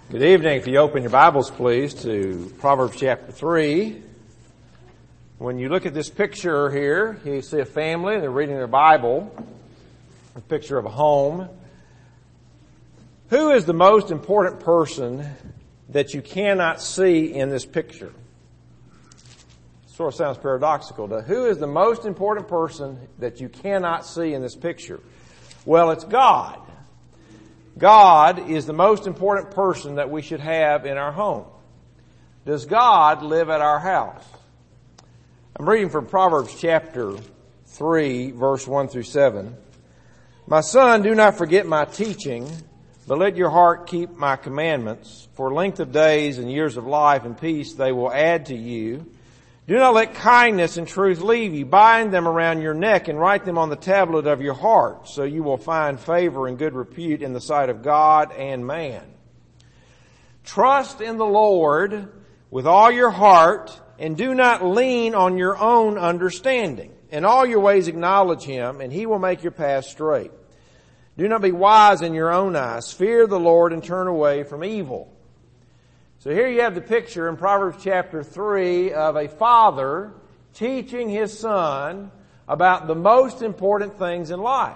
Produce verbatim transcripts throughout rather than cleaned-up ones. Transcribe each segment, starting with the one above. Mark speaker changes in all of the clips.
Speaker 1: Good evening. If you open your Bibles, please, to Proverbs chapter three. When you look at this picture here, you see a family, they're reading their Bible, a picture of a home. Who is the most important person that you cannot see in this picture? Sort of sounds paradoxical. Who is the most important person that you cannot see in this picture? Well, it's God. God is the most important person that we should have in our home. Does God live at our house? I'm reading from Proverbs chapter three, verse one through seven. My son, do not forget my teaching, but let your heart keep my commandments. For length of days and years of life and peace they will add to you. Do not let kindness and truth leave you. Bind them around your neck and write them on the tablet of your heart, so you will find favor and good repute in the sight of God and man. Trust in the Lord with all your heart, and do not lean on your own understanding. In all your ways acknowledge Him, and He will make your path straight. Do not be wise in your own eyes. Fear the Lord and turn away from evil. So here you have the picture in Proverbs chapter three of a father teaching his son about the most important things in life.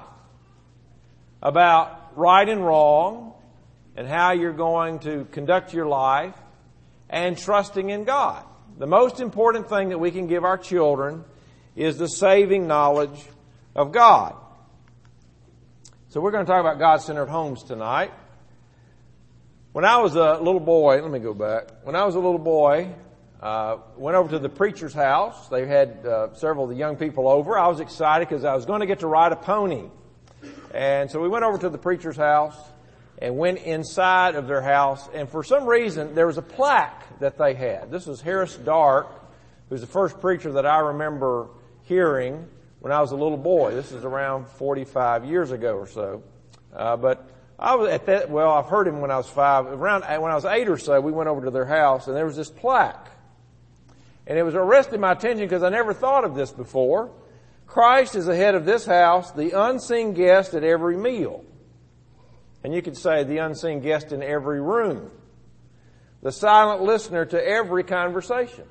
Speaker 1: About right and wrong and how you're going to conduct your life and trusting in God. The most important thing that we can give our children is the saving knowledge of God. So we're going to talk about God-centered homes tonight. When I was a little boy, let me go back. When I was a little boy, uh, went over to the preacher's house. They had uh, several of the young people over. I was excited because I was going to get to ride a pony. And so we went over to the preacher's house and went inside of their house. And for some reason, there was a plaque that they had. This was Harris Dark, who's the first preacher that I remember hearing when I was a little boy. This is around forty-five years ago or so. Uh, but I was at that, well, I've heard him when I was five. Around, when I was eight or so, we went over to their house and there was this plaque. And it was arrested my attention because I never thought of this before. Christ is the head of this house, the unseen guest at every meal. And you could say the unseen guest in every room. The silent listener to every conversation.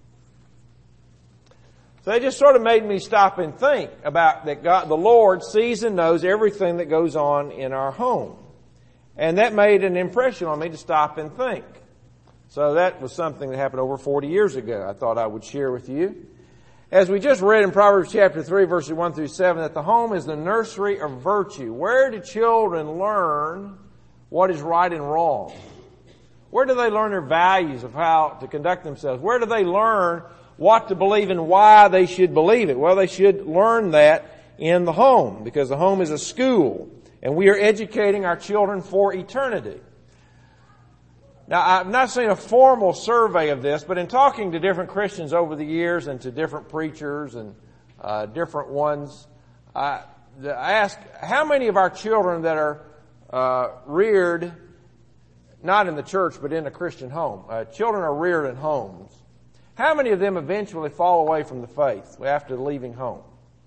Speaker 1: So it just sort of made me stop and think about that God, the Lord sees and knows everything that goes on in our home. And that made an impression on me to stop and think. So that was something that happened over forty years ago. I thought I would share with you. As we just read in Proverbs chapter three, verses one through seven, that the home is the nursery of virtue. Where do children learn what is right and wrong? Where do they learn their values of how to conduct themselves? Where do they learn what to believe and why they should believe it? Well, they should learn that in the home, because the home is a school, and we are educating our children for eternity. Now, I've not seen a formal survey of this, but in talking to different Christians over the years and to different preachers and uh, different ones, I, I ask how many of our children that are uh, reared, not in the church, but in a Christian home, uh, children are reared in homes. How many of them eventually fall away from the faith after leaving home?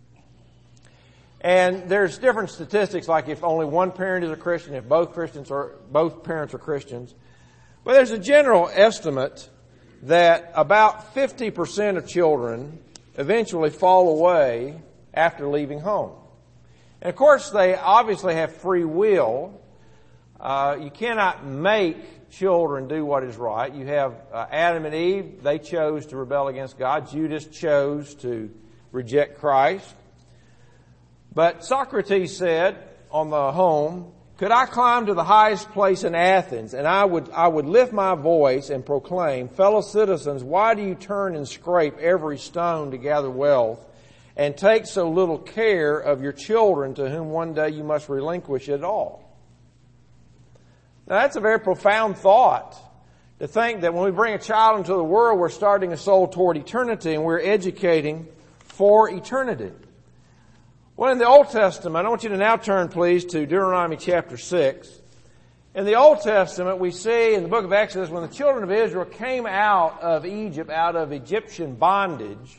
Speaker 1: And there's different statistics, like if only one parent is a Christian, if both Christians are, both parents are Christians. But there's a general estimate that about fifty percent of children eventually fall away after leaving home. And of course, they obviously have free will. Uh, you cannot make children do what is right. You have uh, Adam and Eve. They chose to rebel against God. Judas chose to reject Christ. But Socrates said on the home, could I climb to the highest place in Athens, and I would I would lift my voice and proclaim, fellow citizens, why do you turn and scrape every stone to gather wealth, and take so little care of your children, to whom one day you must relinquish it all? Now that's a very profound thought, to think that when we bring a child into the world, we're starting a soul toward eternity, and we're educating for eternity. Well, in the Old Testament, I want you to now turn, please, to Deuteronomy chapter six. In the Old Testament, we see in the book of Exodus, when the children of Israel came out of Egypt, out of Egyptian bondage,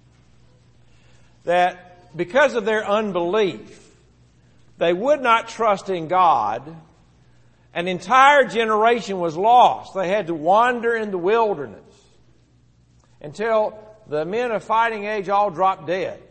Speaker 1: that because of their unbelief, they would not trust in God, An entire generation was lost. They had to wander in the wilderness until the men of fighting age all dropped dead.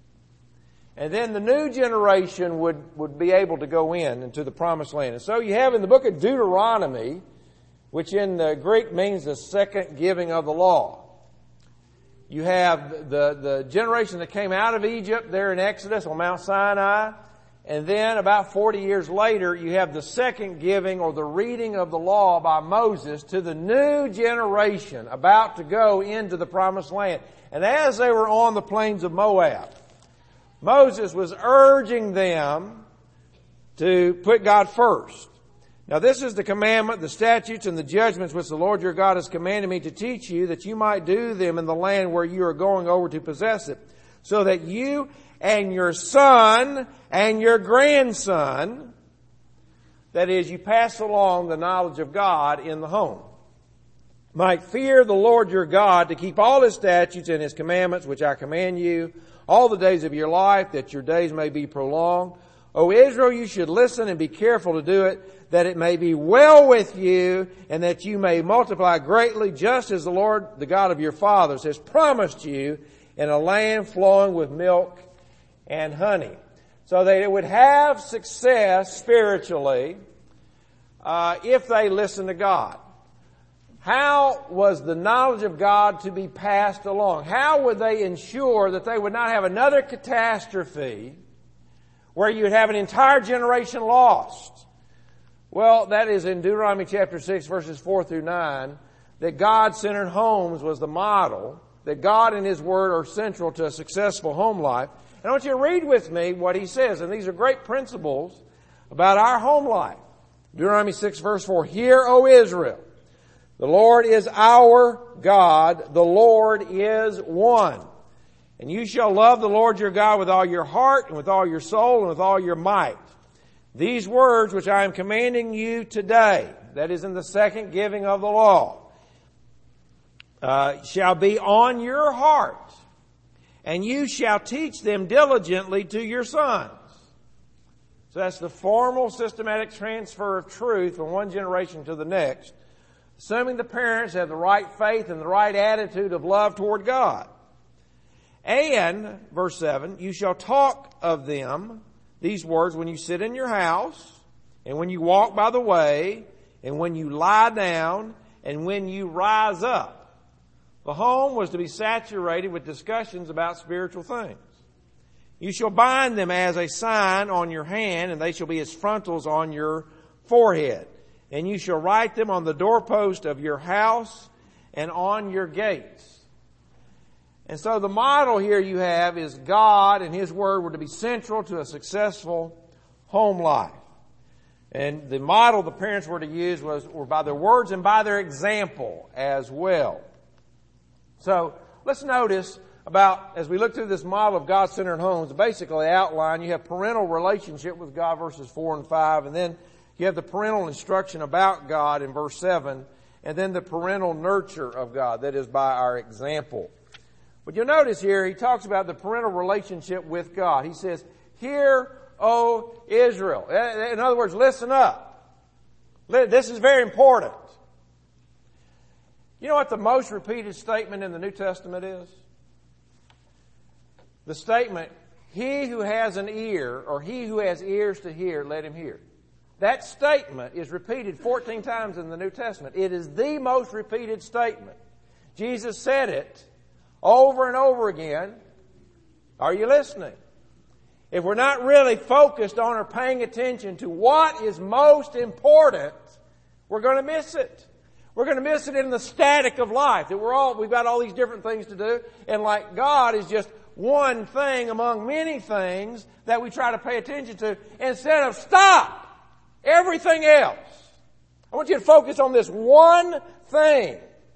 Speaker 1: And then the new generation would, would be able to go in into the promised land. And so you have in the book of Deuteronomy, which in the Greek means the second giving of the law. You have the, the generation that came out of Egypt there in Exodus on Mount Sinai. And then about forty years later, you have the second giving or the reading of the law by Moses to the new generation about to go into the promised land. And as they were on the plains of Moab, Moses was urging them to put God first. Now this is the commandment, the statutes, and the judgments which the Lord your God has commanded me to teach you, that you might do them in the land where you are going over to possess it, so that you and your son and your grandson, that is, you pass along the knowledge of God in the home, might fear the Lord your God to keep all His statutes and His commandments, which I command you, all the days of your life, that your days may be prolonged. O Israel, you should listen and be careful to do it, that it may be well with you, and that you may multiply greatly, just as the Lord, the God of your fathers, has promised you, in a land flowing with milk and honey. So they would have success spiritually uh, if they listen to God. How was the knowledge of God to be passed along? How would they ensure that they would not have another catastrophe where you'd have an entire generation lost? Well, that is in Deuteronomy chapter six, verses four through nine, that God-centered homes was the model, that God and His Word are central to a successful home life. And I want you to read with me what He says. And these are great principles about our home life. Deuteronomy six verse four. Hear, O Israel, the Lord is our God. The Lord is one. And you shall love the Lord your God with all your heart and with all your soul and with all your might. These words which I am commanding you today, that is in the second giving of the law, uh, shall be on your heart. And you shall teach them diligently to your sons. So that's the formal systematic transfer of truth from one generation to the next, assuming the parents have the right faith and the right attitude of love toward God. And, verse seven, you shall talk of them, these words, when you sit in your house, and when you walk by the way, and when you lie down, and when you rise up. The home was to be saturated with discussions about spiritual things. You shall bind them as a sign on your hand, and they shall be as frontals on your forehead. And you shall write them on the doorpost of your house and on your gates. And so the model here you have is God and His Word were to be central to a successful home life. And the model the parents were to use was were by their words and by their example as well. So let's notice about, as we look through this model of God-centered homes, basically outline, you have parental relationship with God, verses four and five, and then you have the parental instruction about God in verse seven, and then the parental nurture of God, that is by our example. But you'll notice here, he talks about the parental relationship with God. He says, Hear, O Israel. In other words, listen up. This is very important. You know what the most repeated statement in the New Testament is? The statement, He who has an ear, or he who has ears to hear, let him hear. That statement is repeated fourteen times in the New Testament. It is the most repeated statement. Jesus said it over and over again. Are you listening? If we're not really focused on or paying attention to what is most important, we're going to miss it. We're going to miss it in the static of life. That we're all, we've got all these different things to do. And like God is just one thing among many things that we try to pay attention to instead of stop everything else. I want you to focus on this one thing.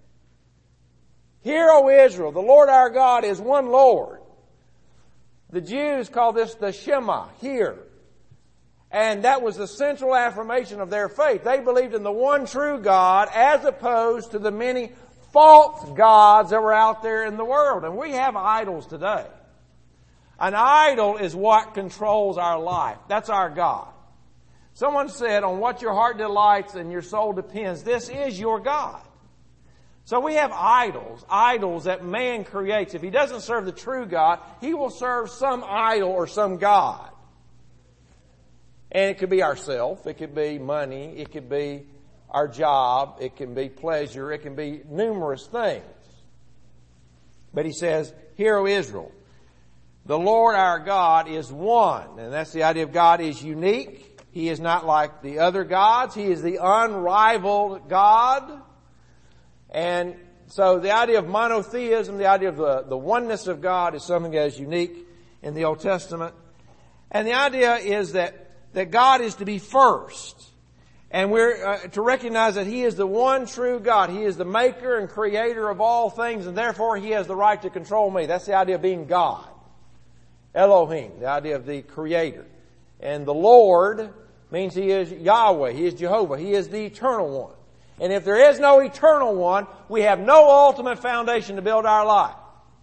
Speaker 1: Hear, O Israel, the Lord our God is one Lord. The Jews call this the Shema, hear. And that was the central affirmation of their faith. They believed in the one true God as opposed to the many false gods that were out there in the world. And we have idols today. An idol is what controls our life. That's our God. Someone said, on what your heart delights and your soul depends, this is your God. So we have idols, idols that man creates. If he doesn't serve the true God, he will serve some idol or some God. And it could be ourself, it could be money, it could be our job, it can be pleasure, it can be numerous things. But he says, Hear, O Israel, the Lord our God is one. And that's the idea of God is unique. He is not like the other gods. He is the unrivaled God. And so the idea of monotheism, the idea of the, the oneness of God is something that is unique in the Old Testament. And the idea is that, that God is to be first. And we're uh, to recognize that He is the one true God. He is the maker and creator of all things, and therefore He has the right to control me. That's the idea of being God. Elohim, the idea of the creator. And the Lord means He is Yahweh. He is Jehovah. He is the eternal one. And if there is no eternal one, we have no ultimate foundation to build our life.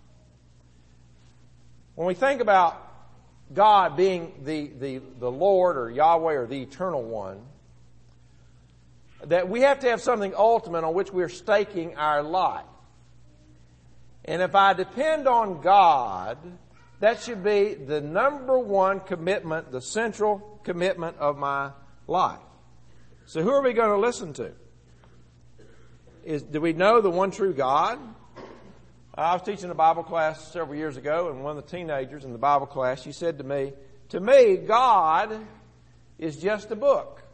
Speaker 1: When we think about God being the, the, the Lord or Yahweh or the eternal one, that we have to have something ultimate on which we're staking our life. And if I depend on God, that should be the number one commitment, the central commitment of my life. So who are we going to listen to? Is, do we know the one true God? I was teaching a Bible class several years ago, and one of the teenagers in the Bible class, she said to me, to me, God is just a book.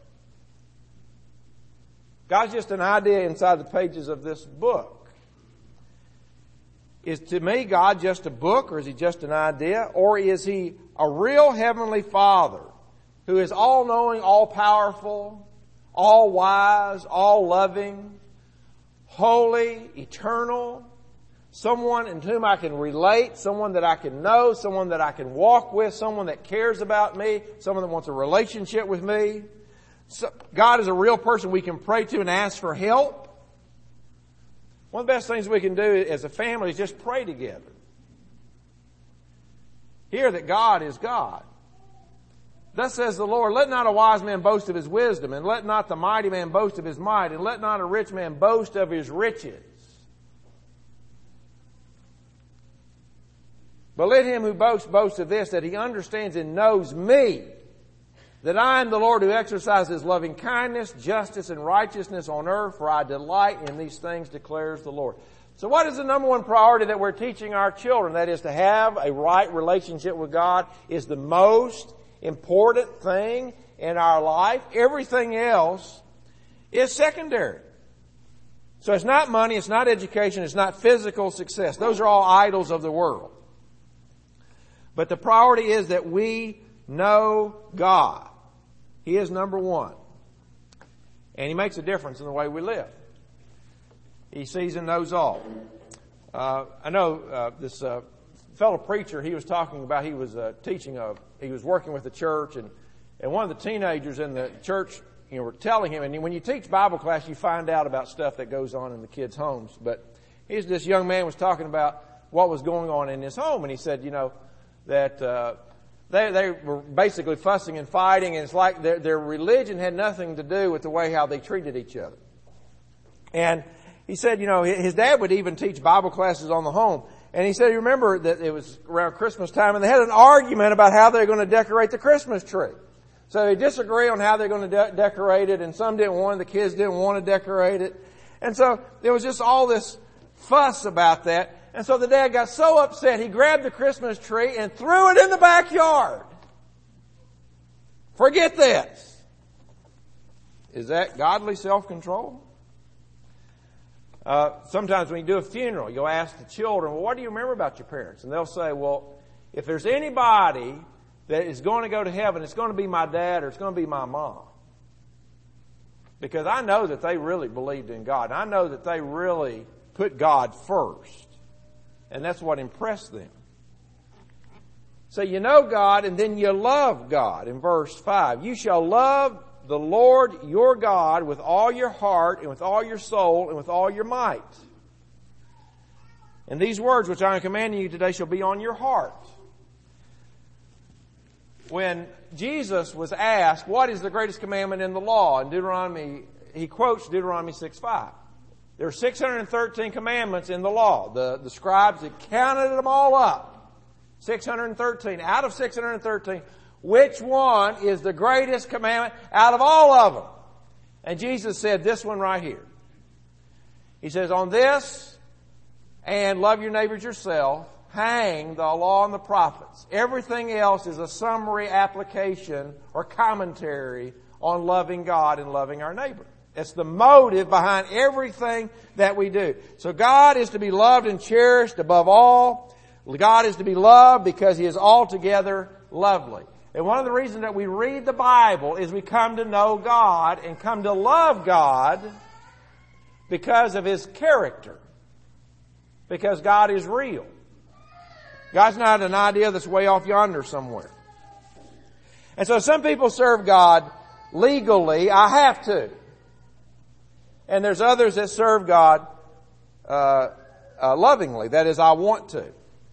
Speaker 1: God's just an idea inside the pages of this book. Is to me God just a book, or is He just an idea? Or is He a real Heavenly Father who is all-knowing, all-powerful, all-wise, all-loving, holy, eternal, someone in whom I can relate, someone that I can know, someone that I can walk with, someone that cares about me, someone that wants a relationship with me? So God is a real person we can pray to and ask for help. One of the best things we can do as a family is just pray together. Hear that God is God. Thus says the Lord, let not a wise man boast of his wisdom, and let not the mighty man boast of his might, and let not a rich man boast of his riches. But let him who boasts boast of this, that he understands and knows me, that I am the Lord who exercises loving kindness, justice, and righteousness on earth, for I delight in these things, declares the Lord. So what is the number one priority that we're teaching our children? That is to have a right relationship with God is the most important thing in our life. Everything else is secondary. So it's not money, it's not education, it's not physical success. Those are all idols of the world. But the priority is that we know God. He is number one. And He makes a difference in the way we live. He sees and knows all. Uh, I know uh, this uh, fellow preacher, he was talking about, he was uh, teaching, a, he was working with the church, and, and one of the teenagers in the church, you know, were telling him, and when you teach Bible class, you find out about stuff that goes on in the kids' homes. But he's, this young man was talking about what was going on in his home, and he said, you know, that uh, they they were basically fussing and fighting, and it's like their, their religion had nothing to do with the way how they treated each other. And he said, you know, his dad would even teach Bible classes on the home. And he said, you remember that it was around Christmas time, and they had an argument about how they're going to decorate the Christmas tree. So they disagree on how they're going to de- decorate it, and some didn't want it, the kids didn't want to decorate it. And so there was just all this fuss about that. And so the dad got so upset, he grabbed the Christmas tree and threw it in the backyard. Forget this. Is that godly self-control? Uh, sometimes when you do a funeral, you'll ask the children, well, what do you remember about your parents? And they'll say, well, if there's anybody that is going to go to heaven, it's going to be my dad or it's going to be my mom. Because I know that they really believed in God. I know that they really put God first. And that's what impressed them. So you know God, and then you love God in verse five. You shall love the Lord your God with all your heart and with all your soul and with all your might. And these words which I am commanding you today shall be on your heart. when Jesus was asked, what is the greatest commandment in the law? In Deuteronomy, he quotes Deuteronomy six five. There are six hundred thirteen commandments in the law. The, the scribes had counted them all up. six hundred thirteen. Out of six hundred thirteen, which one is the greatest commandment out of all of them? And Jesus said this one right here. He says, on this and love your neighbors yourself, hang the law and the prophets. Everything else is a summary application or commentary on loving God and loving our neighbor. It's the motive behind everything that we do. So God is to be loved and cherished above all. God is to be loved because He is altogether lovely. And one of the reasons that we read the Bible is we come to know God and come to love God because of His character. Because God is real. God's not an idea that's way off yonder somewhere. And so some people serve God legally. I have to. And there's others that serve God uh, uh, lovingly. That is, I want to.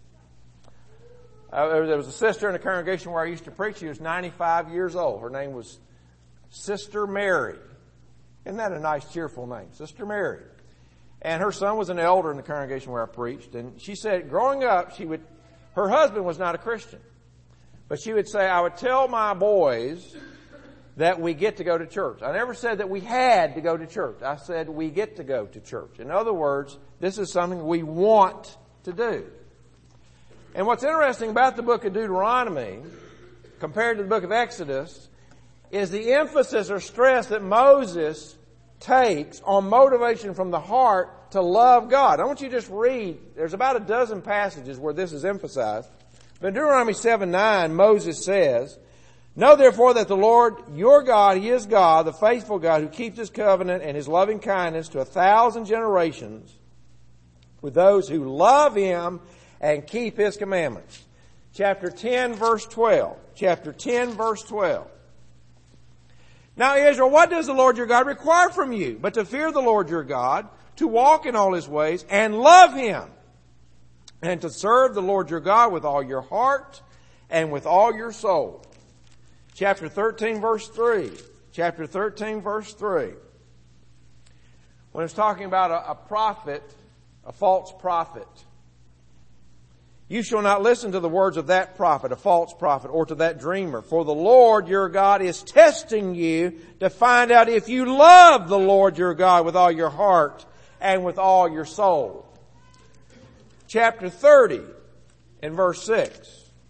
Speaker 1: Uh, there was a sister in a congregation where I used to preach. She was ninety-five years old. Her name was Sister Mary. Isn't that a nice, cheerful name? Sister Mary. And her son was an elder in the congregation where I preached. And she said, growing up, she would, her husband was not a Christian. But she would say, I would tell my boys that we get to go to church. I never said that we had to go to church. I said we get to go to church. In other words, this is something we want to do. And what's interesting about the book of Deuteronomy, compared to the book of Exodus, is the emphasis or stress that Moses takes on motivation from the heart to love God. I want you to just read, there's about a dozen passages where this is emphasized. But in Deuteronomy seven nine, Moses says, know therefore that the Lord your God, He is God, the faithful God, who keeps His covenant and His loving kindness to a thousand generations with those who love Him and keep His commandments. Chapter ten, verse twelve. Chapter ten, verse twelve. Now Israel, what does the Lord your God require from you? But to fear the Lord your God, to walk in all His ways, and love Him, and to serve the Lord your God with all your heart and with all your soul. Chapter thirteen, verse three. Chapter thirteen, verse three. When it's talking about a, a prophet, a false prophet. You shall not listen to the words of that prophet, a false prophet, or to that dreamer. For the Lord your God is testing you to find out if you love the Lord your God with all your heart and with all your soul. Chapter thirty and verse six.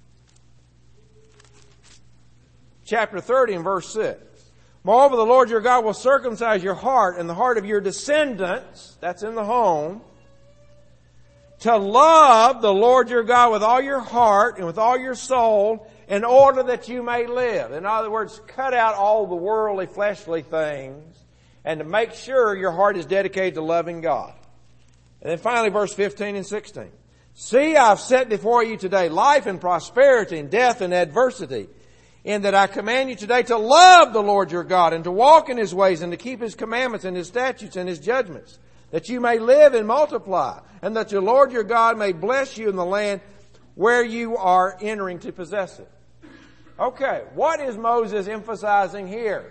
Speaker 1: Chapter thirty and verse six. Moreover, the Lord your God will circumcise your heart and the heart of your descendants, that's in the home, to love the Lord your God with all your heart and with all your soul in order that you may live. In other words, cut out all the worldly, fleshly things and to make sure your heart is dedicated to loving God. And then finally, verse fifteen and sixteen. See, I've set before you today life and prosperity and death and adversity, in that I command you today to love the Lord your God and to walk in His ways and to keep His commandments and His statutes and His judgments, that you may live and multiply, and that your Lord your God may bless you in the land where you are entering to possess it. Okay, what is Moses emphasizing here?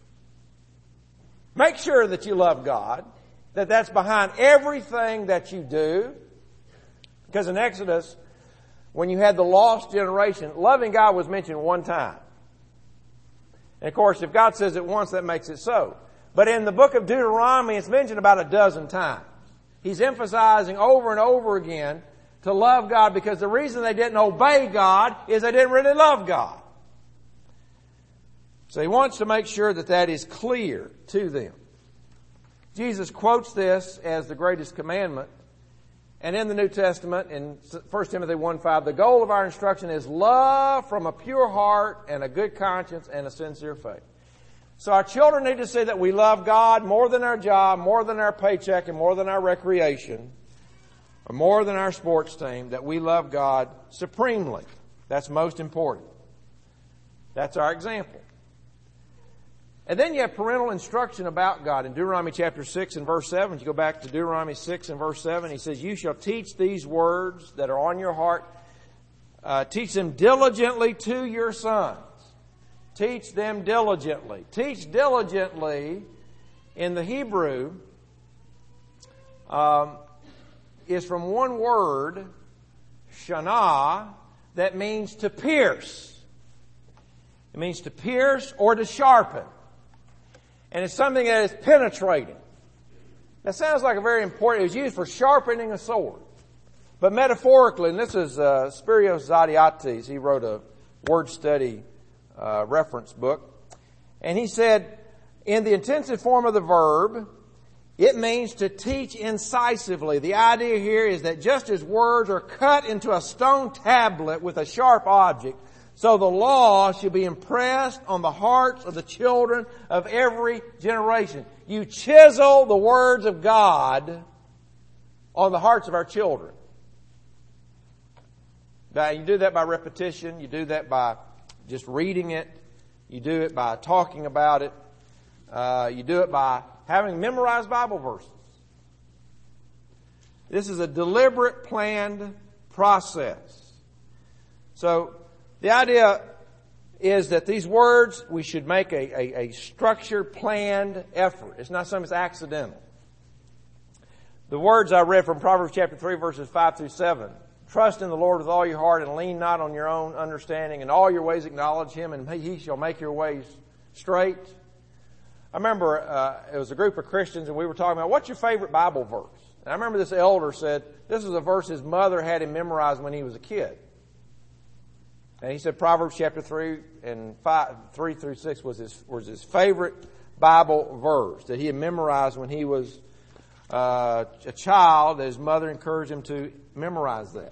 Speaker 1: Make sure that you love God, that that's behind everything that you do. Because in Exodus, when you had the lost generation, loving God was mentioned one time. And of course, if God says it once, that makes it so. But in the book of Deuteronomy, it's mentioned about a dozen times. He's emphasizing over and over again to love God, because the reason they didn't obey God is they didn't really love God. So He wants to make sure that that is clear to them. Jesus quotes this as the greatest commandment. And in the New Testament, in First Timothy one five, the goal of our instruction is love from a pure heart and a good conscience and a sincere faith. So our children need to see that we love God more than our job, more than our paycheck, and more than our recreation, or more than our sports team, that we love God supremely. That's most important. That's our example. And then you have parental instruction about God. In Deuteronomy chapter six and verse seven, if you go back to Deuteronomy six and verse seven, He says, you shall teach these words that are on your heart Uh, teach them diligently to your sons. Teach them diligently. Teach diligently in the Hebrew um, is from one word, shana, that means to pierce. It means to pierce or to sharpen. And it's something that is penetrating. That sounds like a very important, it was used for sharpening a sword. But metaphorically, and this is uh, Spyros Zodhiates, he wrote a word study uh, reference book. And he said, in the intensive form of the verb, it means to teach incisively. The idea here is that just as words are cut into a stone tablet with a sharp object, so the law should be impressed on the hearts of the children of every generation. You chisel the words of God on the hearts of our children. Now, you do that by repetition. You do that by just reading it. You do it by talking about it. Uh, you do it by having memorized Bible verses. This is a deliberate, planned process. So, the idea is that these words, we should make a, a, a structured, planned effort. It's not something that's accidental. The words I read from Proverbs chapter three, verses five through seven. Trust in the Lord with all your heart and lean not on your own understanding. In all your ways acknowledge Him and He shall make your ways straight. I remember uh, it was a group of Christians and we were talking about, what's your favorite Bible verse? And I remember this elder said, this is a verse his mother had him memorized when he was a kid. And he said Proverbs chapter three and five, three through six was his, was his favorite Bible verse that he had memorized when he was uh, a child. His mother encouraged him to memorize that.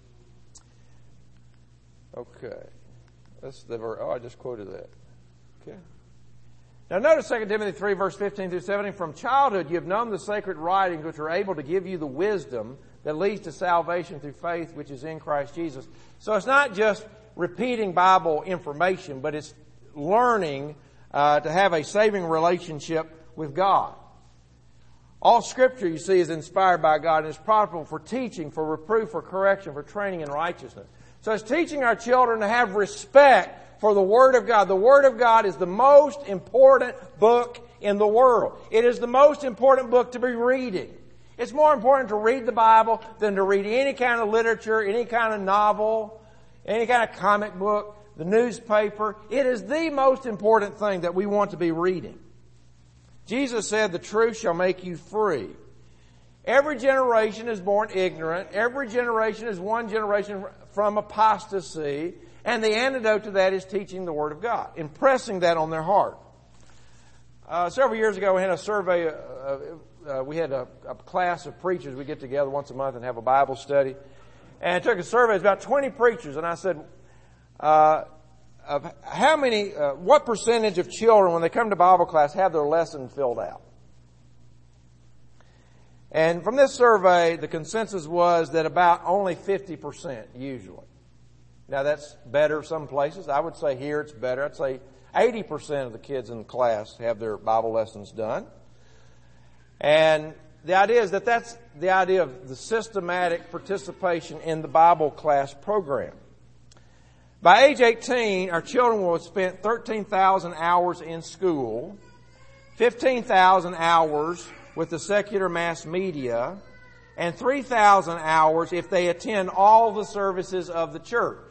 Speaker 1: Okay. That's the verse. Oh, I just quoted that. Okay. Now notice Second Timothy three verse fifteen through seventeen. From childhood you have known the sacred writings which are able to give you the wisdom that leads to salvation through faith which is in Christ Jesus. So it's not just repeating Bible information, but it's learning uh, to have a saving relationship with God. All Scripture, you see, is inspired by God and is profitable for teaching, for reproof, for correction, for training in righteousness. So it's teaching our children to have respect for the Word of God. The Word of God is the most important book in the world. It is the most important book to be reading. It's more important to read the Bible than to read any kind of literature, any kind of novel, any kind of comic book, the newspaper. It is the most important thing that we want to be reading. Jesus said, the truth shall make you free. Every generation is born ignorant. Every generation is one generation from apostasy. And the antidote to that is teaching the Word of God, impressing that on their heart. Uh, several years ago, we had a survey. Uh, uh, we had a, a class of preachers. We get together once a month and have a Bible study. And I took a survey. It's about twenty preachers. And I said, uh, of how many, uh, what percentage of children, when they come to Bible class, have their lesson filled out? And from this survey, the consensus was that about only fifty percent usually. Now that's better some places. I would say here it's better. I'd say eighty percent of the kids in the class have their Bible lessons done. And the idea is that that's the idea of the systematic participation in the Bible class program. By age eighteen, our children will have spent thirteen thousand hours in school, fifteen thousand hours with the secular mass media, and three thousand hours if they attend all the services of the church.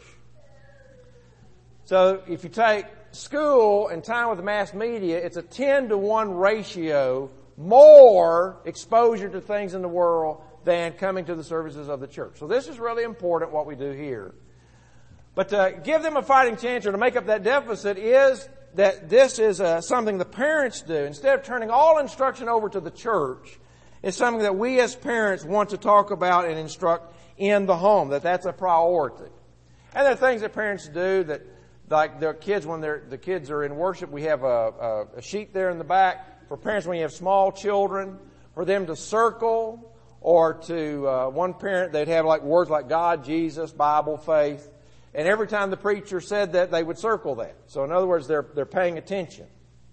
Speaker 1: So if you take school and time with the mass media, it's a ten to one ratio more exposure to things in the world than coming to the services of the church. So this is really important what we do here. But to give them a fighting chance or to make up that deficit is that this is uh, something the parents do. Instead of turning all instruction over to the church, it's something that we as parents want to talk about and instruct in the home, that that's a priority. And there are things that parents do that, like their kids, when they're, the kids are in worship, we have a, a, a sheet there in the back for parents when you have small children, for them to circle, or to, uh, one parent, they'd have like words like God, Jesus, Bible, faith. And every time the preacher said that, they would circle that. So in other words, they're, they're paying attention.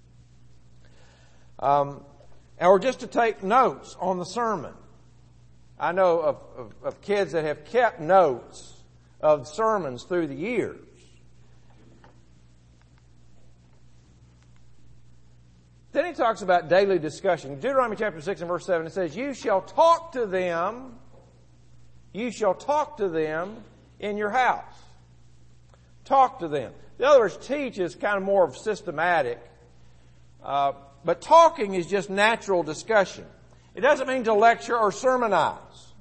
Speaker 1: Um, or just to take notes on the sermon. I know of, of, of kids that have kept notes of sermons through the years. Then he talks about daily discussion. Deuteronomy chapter six and verse seven, it says, you shall talk to them, you shall talk to them in your house. Talk to them. In other words, teach is kind of more of systematic. Uh, but talking is just natural discussion. It doesn't mean to lecture or sermonize.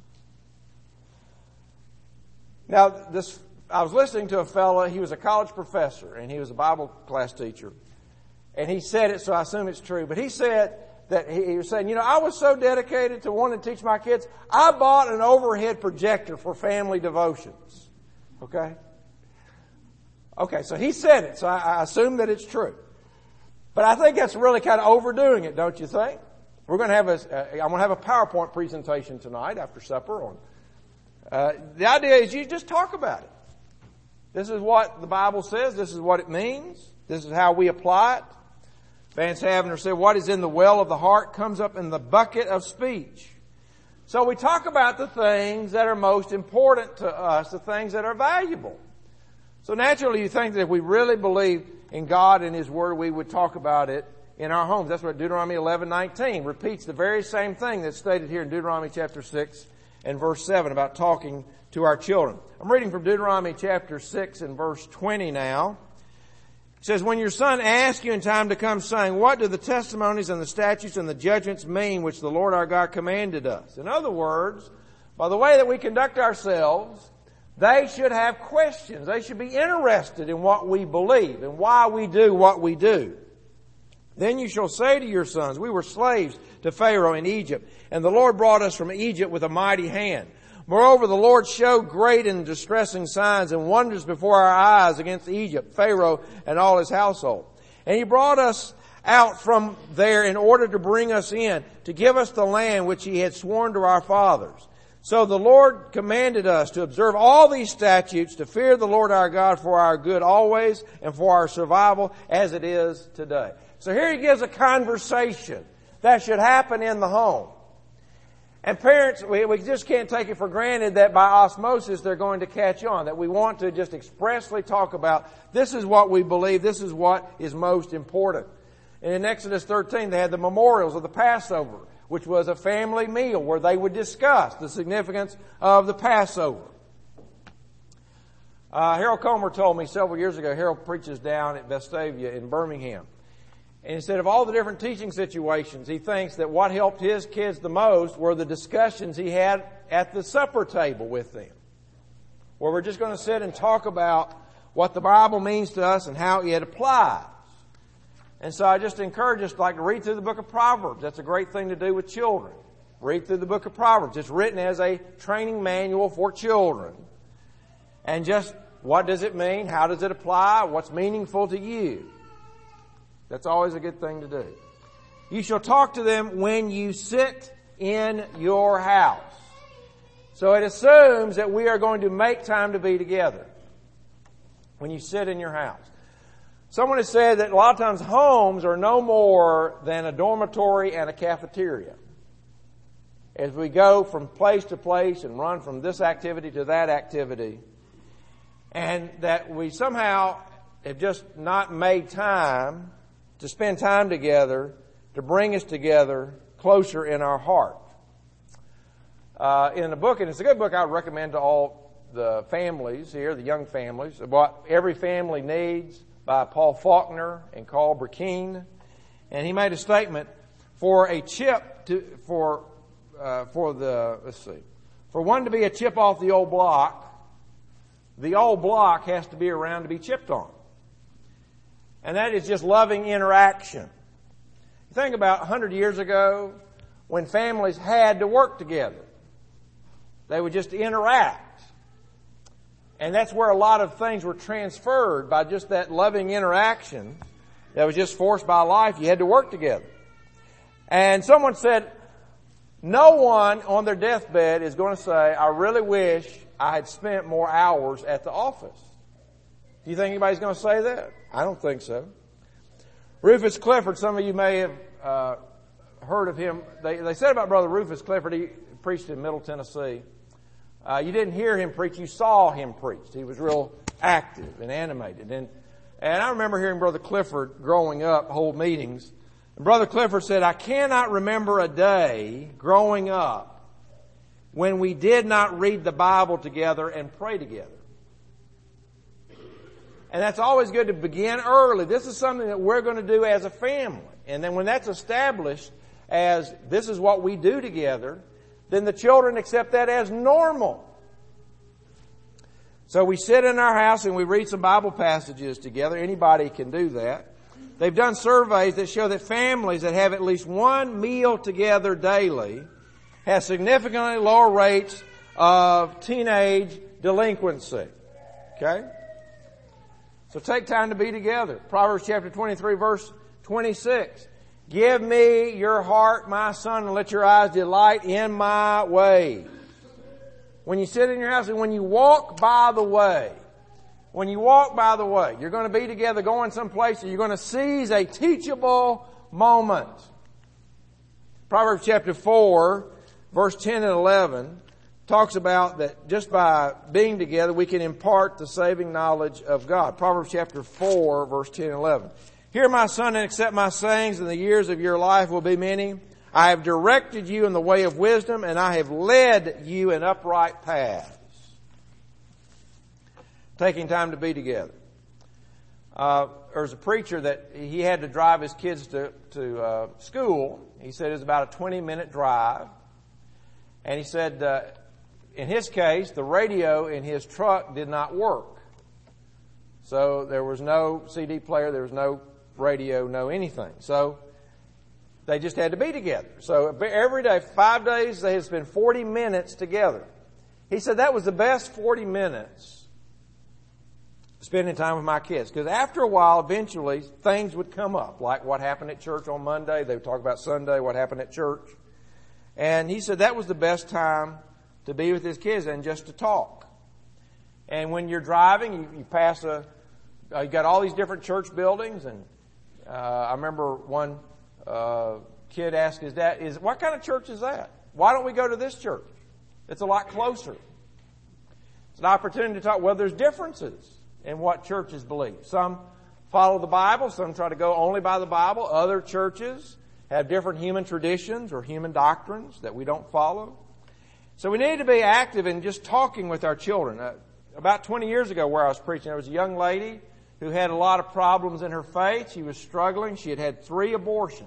Speaker 1: Now, this, I was listening to a fellow, he was a college professor, and he was a Bible class teacher. And he said it, so I assume it's true. But he said that he, he was saying, you know, I was so dedicated to wanting to teach my kids, I bought an overhead projector for family devotions. Okay? Okay, so he said it, so I, I assume that it's true. But I think that's really kind of overdoing it, don't you think? We're going to have a, uh, I'm going to have a PowerPoint presentation tonight after supper on, uh, the idea is you just talk about it. This is what the Bible says. This is what it means. This is how we apply it. Vance Havner said, what is in the well of the heart comes up in the bucket of speech. So we talk about the things that are most important to us, the things that are valuable. So naturally you think that if we really believe in God and His Word, we would talk about it in our homes. That's what Deuteronomy eleven nineteen repeats the very same thing that's stated here in Deuteronomy chapter six and verse seven about talking to our children. I'm reading from Deuteronomy chapter six and verse twenty now. It says, when your son asks you in time to come, saying, what do the testimonies and the statutes and the judgments mean which the Lord our God commanded us? In other words, by the way that we conduct ourselves, they should have questions. They should be interested in what we believe and why we do what we do. Then you shall say to your sons, we were slaves to Pharaoh in Egypt, and the Lord brought us from Egypt with a mighty hand. Moreover, the Lord showed great and distressing signs and wonders before our eyes against Egypt, Pharaoh and all his household. And He brought us out from there in order to bring us in, to give us the land which He had sworn to our fathers. So the Lord commanded us to observe all these statutes, to fear the Lord our God for our good always and for our survival as it is today. So here He gives a conversation that should happen in the home. And parents, we, we just can't take it for granted that by osmosis they're going to catch on, that we want to just expressly talk about this is what we believe, this is what is most important. And in Exodus thirteen they had the memorials of the Passover, which was a family meal where they would discuss the significance of the Passover. Uh, Harold Comer told me several years ago, Harold preaches down at Vestavia in Birmingham. And instead of all the different teaching situations, he thinks that what helped his kids the most were the discussions he had at the supper table with them, where we're just going to sit and talk about what the Bible means to us and how it applies. And so I just encourage us to like to read through the book of Proverbs. That's a great thing to do with children. Read through the book of Proverbs. It's written as a training manual for children. And just what does it mean? How does it apply? What's meaningful to you? That's always a good thing to do. You shall talk to them when you sit in your house. So it assumes that we are going to make time to be together when you sit in your house. Someone has said that a lot of times homes are no more than a dormitory and a cafeteria. As we go from place to place and run from this activity to that activity, and that we somehow have just not made time to spend time together, to bring us together closer in our heart. Uh, in a book, and it's a good book I would recommend to all the families here, the young families, What Every Family Needs by Paul Faulkner and Carl Burkeen. And he made a statement, for a chip to, for, uh, for the, let's see, for one to be a chip off the old block, the old block has to be around to be chipped on. And that is just loving interaction. Think about a hundred years ago when families had to work together. They would just interact. And that's where a lot of things were transferred by just that loving interaction that was just forced by life. You had to work together. And someone said, no one on their deathbed is going to say, I really wish I had spent more hours at the office. Do you think anybody's going to say that? I don't think so. Rufus Clifford, some of you may have uh, heard of him. They, they said about Brother Rufus Clifford, he preached in Middle Tennessee. Uh, you didn't hear him preach, you saw him preach. He was real active and animated. And, and I remember hearing Brother Clifford growing up hold meetings. And Brother Clifford said, I cannot remember a day growing up when we did not read the Bible together and pray together. And that's always good to begin early. This is something that we're going to do as a family. And then when that's established as this is what we do together, then the children accept that as normal. So we sit in our house and we read some Bible passages together. Anybody can do that. They've done surveys that show that families that have at least one meal together daily have significantly lower rates of teenage delinquency. Okay? So take time to be together. Proverbs chapter twenty-three, verse twenty-six. Give me your heart, my son, and let your eyes delight in my ways. When you sit in your house and when you walk by the way, when you walk by the way, you're going to be together going someplace and you're going to seize a teachable moment. Proverbs chapter four, verse ten and eleven talks about that just by being together we can impart the saving knowledge of God. Proverbs chapter four, verse ten and eleven. Hear, my son, and accept my sayings, and the years of your life will be many. I have directed you in the way of wisdom, and I have led you in upright paths. Taking time to be together. Uh, there was a preacher that he had to drive his kids to, to uh, school. He said it was about a twenty-minute drive. And he said, uh, in his case, the radio in his truck did not work. So there was no C D player, there was no radio, no anything. So they just had to be together. So every day, five days, they had spent forty minutes together. He said that was the best forty minutes spending time with my kids. Because after a while, eventually, things would come up. Like what happened at church on Monday. They would talk about Sunday, what happened at church. And he said that was the best time to be with his kids and just to talk. And when you're driving, you, you pass a, uh, you got all these different church buildings. And uh, I remember one uh, kid asked his dad, "Is what kind of church is that? Why don't we go to this church? It's a lot closer." It's an opportunity to talk. Well, there's differences in what churches believe. Some follow the Bible. Some try to go only by the Bible. Other churches have different human traditions or human doctrines that we don't follow. So we need to be active in just talking with our children. Uh, about twenty years ago where I was preaching, there was a young lady who had a lot of problems in her faith. She was struggling. She had had three abortions.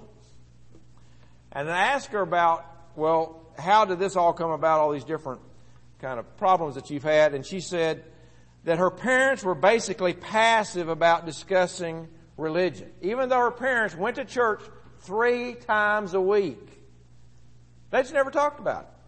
Speaker 1: And I asked her about, well, how did this all come about, all these different kind of problems that you've had? And she said that her parents were basically passive about discussing religion. Even though her parents went to church three times a week, they just never talked about it.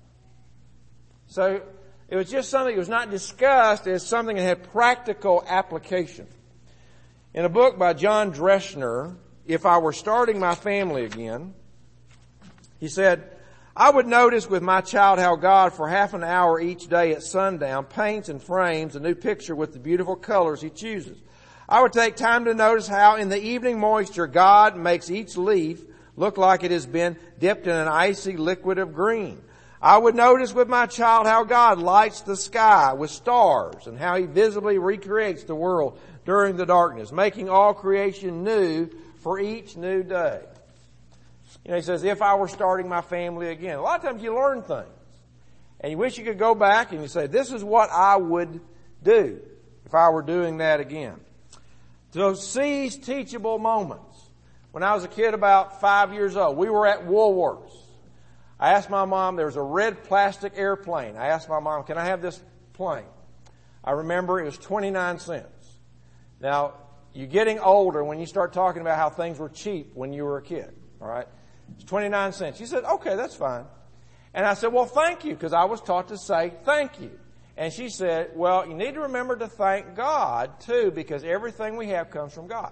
Speaker 1: So it was just something that was not discussed as something that had practical application. In a book by John Dreschner, If I Were Starting My Family Again, he said, I would notice with my child how God, for half an hour each day at sundown, paints and frames a new picture with the beautiful colors he chooses. I would take time to notice how in the evening moisture God makes each leaf look like it has been dipped in an icy liquid of green. I would notice with my child how God lights the sky with stars and how he visibly recreates the world during the darkness, making all creation new for each new day. You know, he says, if I were starting my family again. A lot of times you learn things. And you wish you could go back and you say, this is what I would do if I were doing that again. So seize teachable moments. When I was a kid about five years old, we were at Woolworths. I asked my mom, there was a red plastic airplane. I asked my mom, can I have this plane? I remember it was twenty-nine cents. Now, you're getting older when you start talking about how things were cheap when you were a kid. All right? It's twenty-nine cents. She said, okay, that's fine. And I said, well, thank you, because I was taught to say thank you. And she said, well, you need to remember to thank God, too, because everything we have comes from God.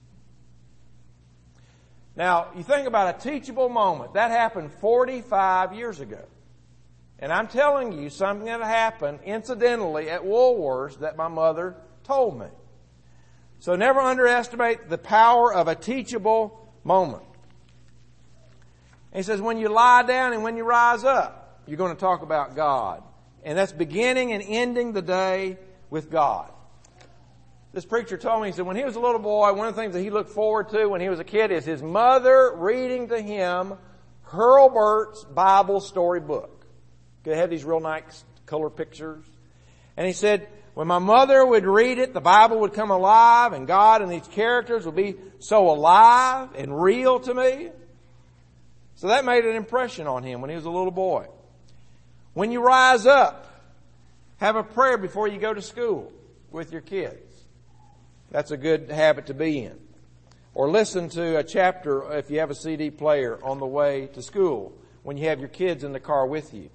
Speaker 1: Now, you think about a teachable moment. That happened forty-five years ago. And I'm telling you something that happened incidentally at Woolworths that my mother told me. So never underestimate the power of a teachable moment. And he says, when you lie down and when you rise up, you're going to talk about God And that's beginning and ending the day with God. This preacher told me, he said when he was a little boy, one of the things that he looked forward to when he was a kid is his mother reading to him Hurlburt's Bible story book. They had these real nice color pictures. And he said, when my mother would read it, the Bible would come alive and God and these characters would be so alive and real to me. So that made an impression on him when he was a little boy. When you rise up, have a prayer before you go to school with your kids. That's a good habit to be in. Or listen to a chapter if you have a C D player on the way to school when you have your kids in the car with you.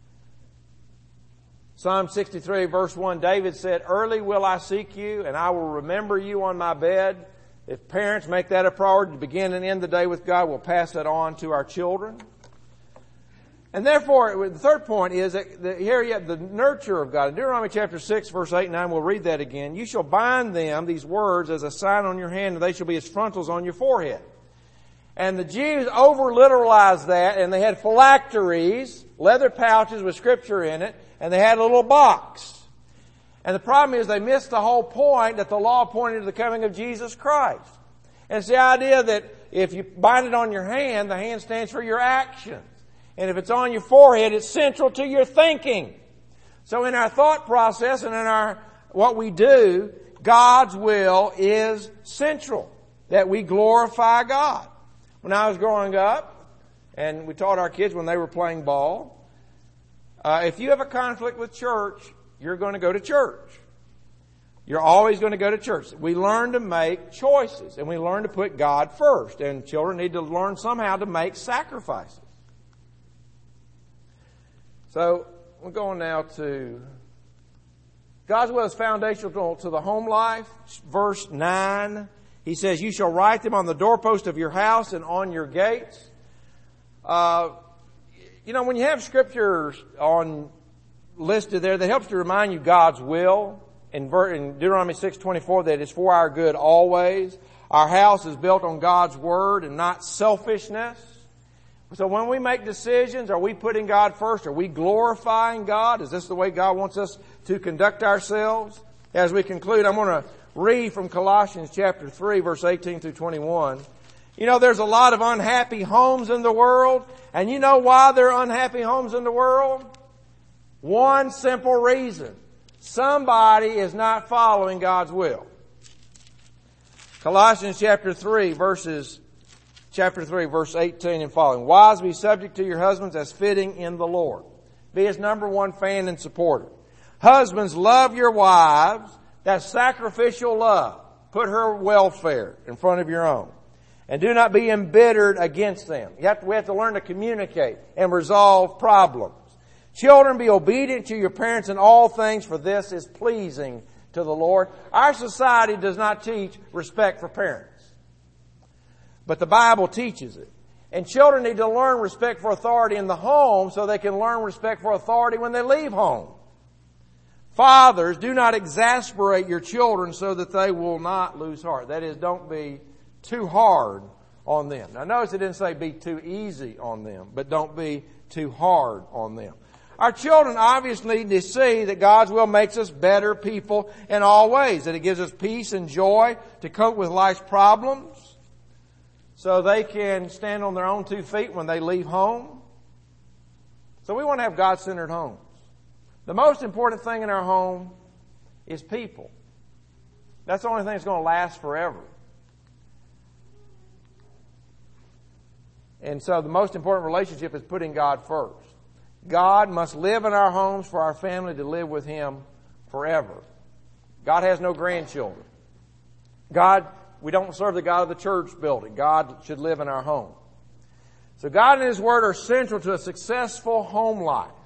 Speaker 1: Psalm sixty-three verse one, David said, early will I seek you and I will remember you on my bed. If parents make that a priority to begin and end the day with God, we'll pass that on to our children. And therefore, the third point is that the, here you have the nurture of God. In Deuteronomy chapter six, verse eight and nine, we'll read that again. You shall bind them, these words, as a sign on your hand, and they shall be as frontals on your forehead. And the Jews over-literalized that, and they had phylacteries, leather pouches with scripture in it, and they had a little box. And the problem is they missed the whole point that the law pointed to the coming of Jesus Christ. And it's the idea that if you bind it on your hand, the hand stands for your actions. And if it's on your forehead, it's central to your thinking. So in our thought process and in our what we do, God's will is central. That we glorify God. When I was growing up, and we taught our kids when they were playing ball, uh, if you have a conflict with church, you're going to go to church. You're always going to go to church. We learn to make choices, and we learn to put God first. And children need to learn somehow to make sacrifices. So, we're going now to God's will is foundational to the home life. Verse nine, he says, you shall write them on the doorpost of your house and on your gates. Uh, you know, when you have scriptures on listed there, that helps to remind you God's will. In Deuteronomy six twenty-four, that it's for our good always. Our house is built on God's word and not selfishness. So when we make decisions, are we putting God first? Are we glorifying God? Is this the way God wants us to conduct ourselves? As we conclude, I'm going to read from Colossians chapter three, verse eighteen through twenty-one. You know, there's a lot of unhappy homes in the world. And you know why there are unhappy homes in the world? One simple reason. Somebody is not following God's will. Colossians chapter three, verses Chapter three, verse eighteen and following. Wives, be subject to your husbands as fitting in the Lord. Be his number one fan and supporter. Husbands, love your wives. That's sacrificial love. Put her welfare in front of your own. And do not be embittered against them. You have to, we have to learn to communicate and resolve problems. Children, be obedient to your parents in all things, for this is pleasing to the Lord. Our society does not teach respect for parents. But the Bible teaches it. And children need to learn respect for authority in the home so they can learn respect for authority when they leave home. Fathers, do not exasperate your children so that they will not lose heart. That is, don't be too hard on them. Now notice it didn't say be too easy on them, but don't be too hard on them. Our children obviously need to see that God's will makes us better people in all ways. That it gives us peace and joy to cope with life's problems. So they can stand on their own two feet when they leave home. So we want to have God-centered homes. The most important thing in our home is people. That's the only thing that's going to last forever. And so the most important relationship is putting God first. God must live in our homes for our family to live with Him forever. God has no grandchildren. God We don't serve the God of the church building. God should live in our home. So God and His Word are central to a successful home life.